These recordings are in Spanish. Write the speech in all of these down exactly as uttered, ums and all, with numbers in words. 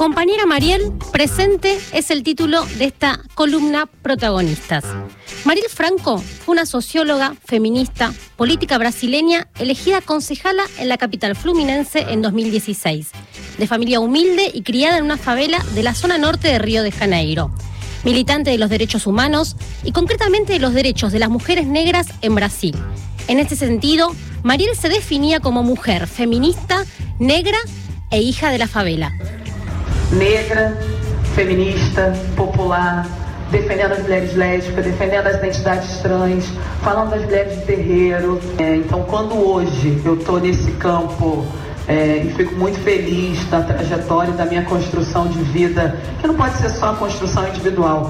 Compañera Mariel, presente es el título de esta columna Protagonistas. Mariel Franco fue una socióloga, feminista, política brasileña, elegida concejala en la capital fluminense en dos mil dieciséis, de familia humilde y criada en una favela de la zona norte de Río de Janeiro. Militante de los derechos humanos y concretamente de los derechos de las mujeres negras en Brasil. En este sentido, Mariel se definía como mujer feminista, negra e hija de la favela. Negra, feminista, popular, defendendo as mulheres lésbicas, defendendo as identidades trans, falando das mulheres de terreiro. É, então, quando hoje eu estou nesse campo é, e fico muito feliz da trajetória da minha construção de vida, que não pode ser só a construção individual.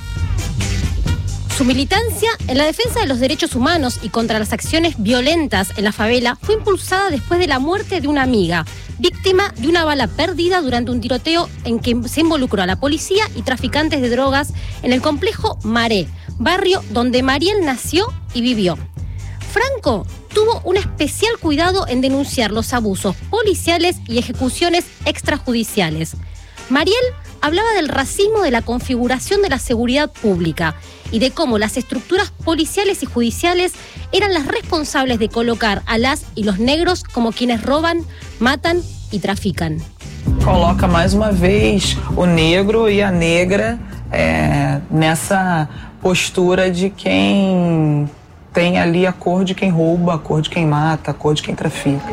Su militancia en la defensa de los derechos humanos y contra las acciones violentas en la favela fue impulsada después de la muerte de una amiga, víctima de una bala perdida durante un tiroteo en que se involucró a la policía y traficantes de drogas en el complejo Maré, barrio donde Mariel nació y vivió. Franco tuvo un especial cuidado en denunciar los abusos policiales y ejecuciones extrajudiciales. Mariel hablaba del racismo de la configuración de la seguridad pública y de cómo las estructuras policiales y judiciales eran las responsables de colocar a las y los negros como quienes roban, matan y trafican. Coloca mais uma vez o negro e a negra é, nessa postura de quem tem ali a cor de quem rouba, a cor de quem mata, a cor de quem trafica.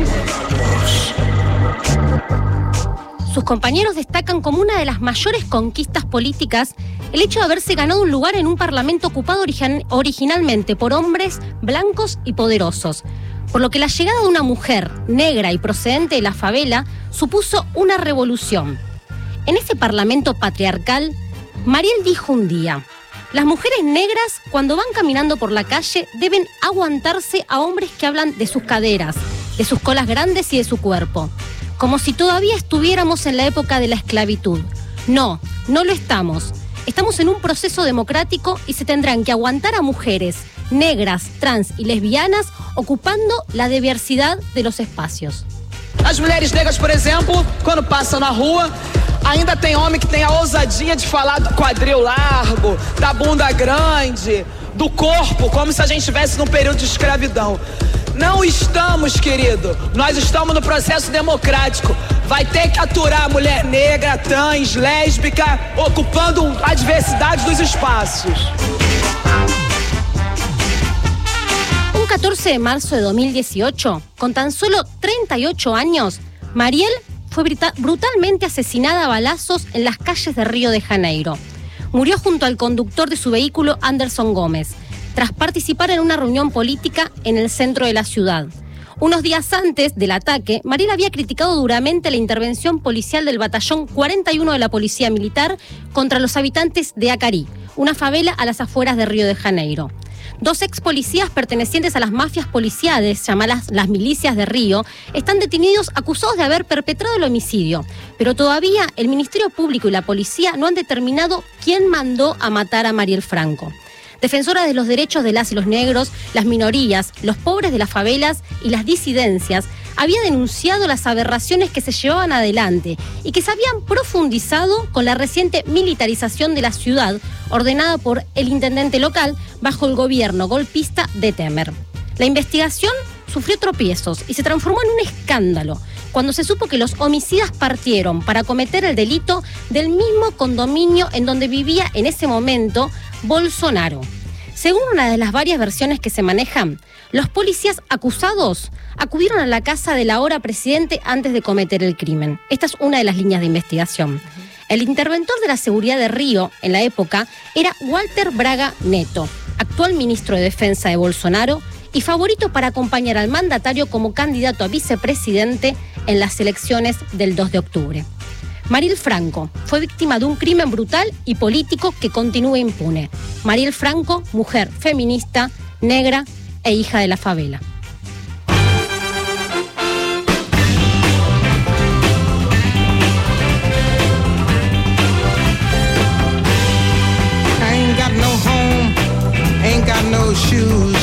Sus compañeros destacan como una de las mayores conquistas políticas el hecho de haberse ganado un lugar en un parlamento ocupado origin- originalmente por hombres blancos y poderosos, por lo que la llegada de una mujer negra y procedente de la favela supuso una revolución. En ese parlamento patriarcal, Mariel dijo un día: las mujeres negras, cuando van caminando por la calle, deben aguantarse a hombres que hablan de sus caderas, de sus colas grandes y de su cuerpo, como si todavía estuviéramos en la época de la esclavitud. No, no lo estamos. Estamos en un proceso democrático y se tendrán que aguantar a mujeres negras, trans y lesbianas ocupando la diversidad de los espacios. As mulheres negras, por exemplo, quando passam na rua, ainda tem homem que tem a ousadia de falar do quadril largo, da bunda grande, do corpo, como se a gente estivesse num período de escravidão. Não estamos, querido. Nós estamos no processo democrático. Vai ter que aturar a mulher negra, trans, lésbica, ocupando a diversidade dos espaços. Un catorce de marzo de dos mil dieciocho, con tan solo treinta y ocho años, Mariel fue brita- brutalmente asesinada a balazos en las calles de Río de Janeiro. Murió junto al conductor de su vehículo, Anderson Gómez, tras participar en una reunión política en el centro de la ciudad. Unos días antes del ataque, Mariel había criticado duramente la intervención policial del batallón cuarenta y uno de la Policía Militar contra los habitantes de Acarí, una favela a las afueras de Río de Janeiro. Dos ex policías pertenecientes a las mafias policiales, llamadas las milicias de Río, están detenidos acusados de haber perpetrado el homicidio, pero todavía el Ministerio Público y la policía no han determinado quién mandó a matar a Mariel Franco. Defensora de los derechos de las y los negros, las minorías, los pobres de las favelas y las disidencias, había denunciado las aberraciones que se llevaban adelante y que se habían profundizado con la reciente militarización de la ciudad, ordenada por el intendente local bajo el gobierno golpista de Temer. La investigación sufrió tropiezos y se transformó en un escándalo cuando se supo que los homicidas partieron para cometer el delito del mismo condominio en donde vivía en ese momento Bolsonaro. Según una de las varias versiones que se manejan, los policías acusados acudieron a la casa del ahora presidente antes de cometer el crimen. Esta es una de las líneas de investigación. El interventor de la seguridad de Río en la época era Walter Braga Neto, actual ministro de Defensa de Bolsonaro y favorito para acompañar al mandatario como candidato a vicepresidente en las elecciones del dos de octubre. Mariel Franco fue víctima de un crimen brutal y político que continúa impune. Mariel Franco, mujer feminista, negra e hija de la favela. I ain't got no home, ain't got no shoes.